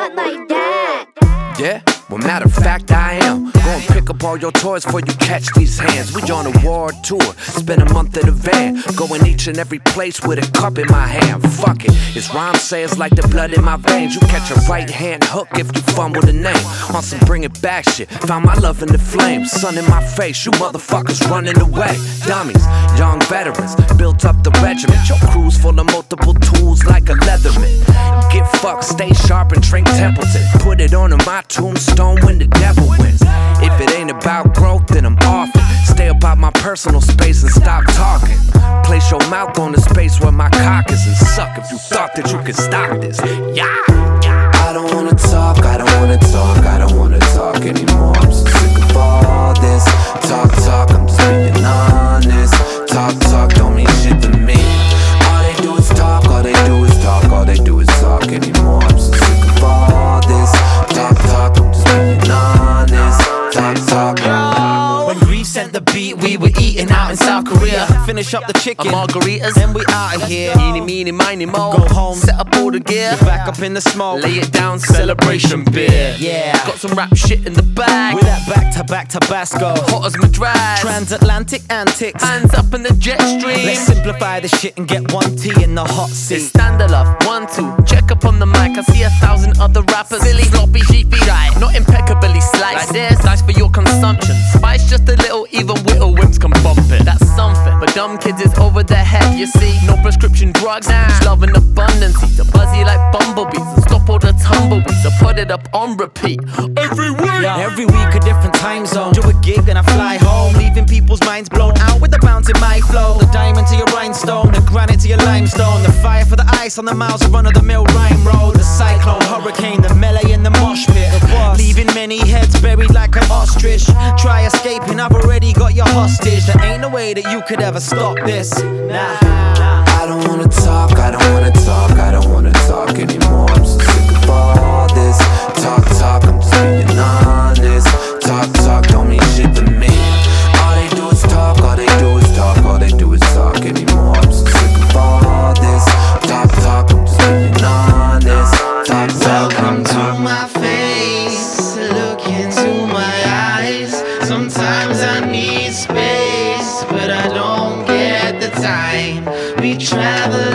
not like that. Yeah? Well, matter of fact, I am. Go and pick up all your toys before you catch these hands. We on a world tour, spend a month in a van. Going each and every place with a cup in my hand. Fuck it, it's rhyme sayers like the blood in my veins. You catch a right hand hook if you fumble the name. On some bring it back shit, found my love in the flames. Sun in my face, you motherfuckers running away. Dummies, young veterans, built up the regiment. Your crew's full of multiple tools like a Leatherman. Get fucked, stay sharp and drink Templeton. Put it on my tombstone when the devil wins. If it ain't about growth, then I'm off it. Stay about my personal space and stop talking. Place your mouth on the space where my cock is and suck if you thought that you could stop this. Yeah. I don't wanna talk, I don't wanna talk, I don't wanna talk anymore. I'm so sick of all this talk, I'm just being honest. Talk, don't mean shit to me. All they do is talk, all they do is talk, all they do is talk anymore. I'm so sick of all this talk, I'm just being honest. Talk. When Grease sent the beat, we were eating out in South Korea. Finish up the chicken, margaritas, and we out of here. Eeny, meeny, miny, mo. Go home, set up all the gear, back up in the smoke, lay it down, celebration beer. Yeah, got some rap shit in the bag. With that back-to-back Tabasco, hot as Madras. Transatlantic antics, hands up in the jet stream. Let's simplify the shit and get 1T in the hot seat. It's Standalove, 1, 2, check up on the mic. I see 1,000 other rappers, silly, sloppy, sheepy, right? Not impeccably sliced. Like this, nice for your consumption. Spice just a little, even whittle whims can bump it. That's something, but dumb kids is over their head, you see. No prescription drugs, just love in abundance. He's a buzzy like bumblebees, and stop all the tumbleweeds. So put it up on repeat every week. Every week a different time zone. Do a gig and I fly home, leaving people's minds blown out with the bounce in my flow. The diamond to your rhinestone, the granite to your limestone, the fire for the ice on the miles of run-of-the-mill rhyme road. The cyclone, hurricane, the melee in the mosh pit. Leaving many heads buried like an ostrich. Try escaping, I've already got your hostage. There ain't no way that you could ever stop this. Nah. I don't wanna talk, I don't wanna talk, I don't wanna talk anymore. I'm so sick of all this talk, I'm just being honest. Talk, don't mean shit to me. All they do is talk, all they do is talk, all they do is talk anymore. I'm so sick of all this talk, I'm just being honest. Welcome to my face, look into my eyes. Sometimes I need space, but I don't get the time. We travel